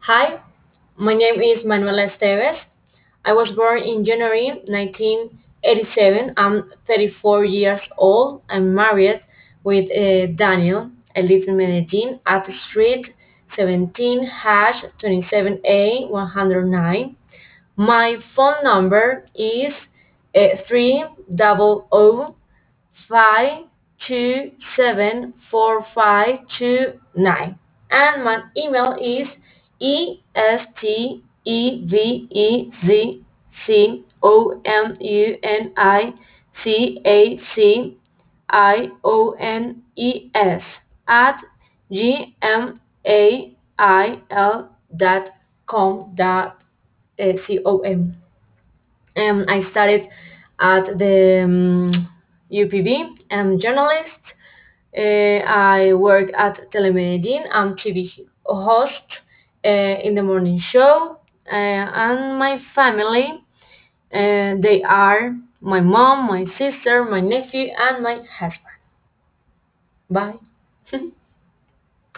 Hi, my name is Manuela Esteves. I was born in January 1987. I'm 34 years old. I'm married with Daniel. I live in Medellin at Street 17 hash 27A 109. My phone number is 300 5274529, and my email is estevezemunicaciones at gmail.com. I studied at the UPB. I'm journalist. I work at Telemedellin. I'm TV host in the morning show. And my family, they are my mom, my sister, my nephew, and my husband. Bye.